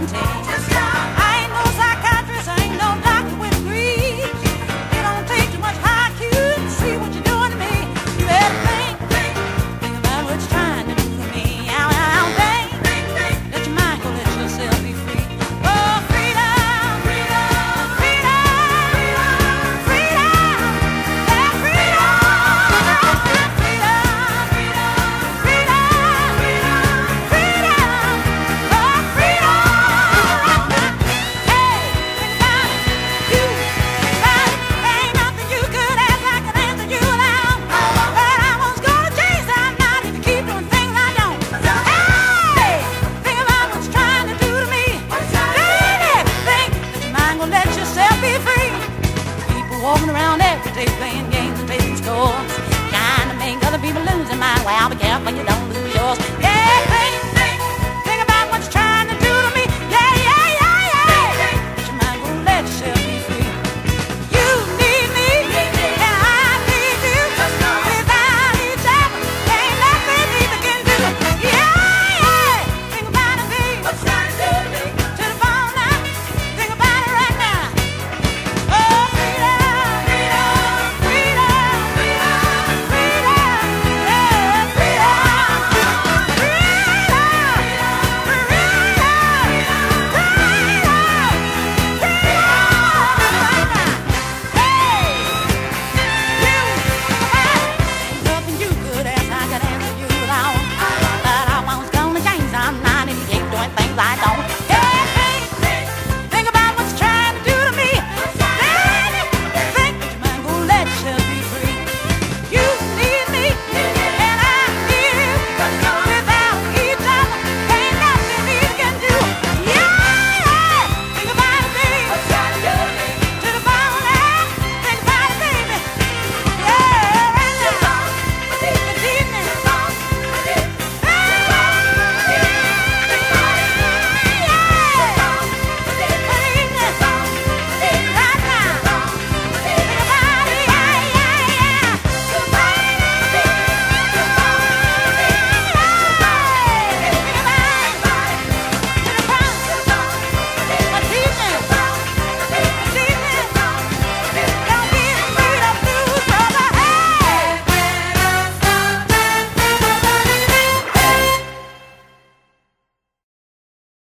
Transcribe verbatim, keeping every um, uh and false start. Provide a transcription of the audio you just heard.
certainty. I ain't no psychiatrist, I ain't no doctor with degrees. It don't take too much I Q to see what you're doing to me. You better think, think, think about what you're trying to do to me. Ow, ow, ow, think, think, think. Let your mind go, let yourself be free. Oh, freedom, freedom, freedom, freedom, yeah, freedom, freedom, freedom, freedom, freedom, oh, freedom. Hey, think about it, you, think about it. There ain't nothing you could ask I can answer you now. But I was gonna change that night if you keep doing things I don't. Hey, think about what you're trying to do to me. Baby, think that your mind gonna let yourself be free. People walking around every day playing games and making scores, trying to make other people lose their mind. Well, be careful you don't lose yours. Yeah, think, think, think about what you're trying to do to me. Yeah, yeah, yeah, yeah. Let your mind gonna let yourself be free. You need me, and I need you. Without each other, there ain't nothing either can do. Yeah, yeah. Think about it, baby. To the phone now. Think about it right now. Oh, freedom, freedom, freedom, freedom, yeah, freedom, freedom, freedom, freedom. Hey, you, ain't nothing you could ask I could answer you now. But I was gonna change some night if you keep doing things I don't.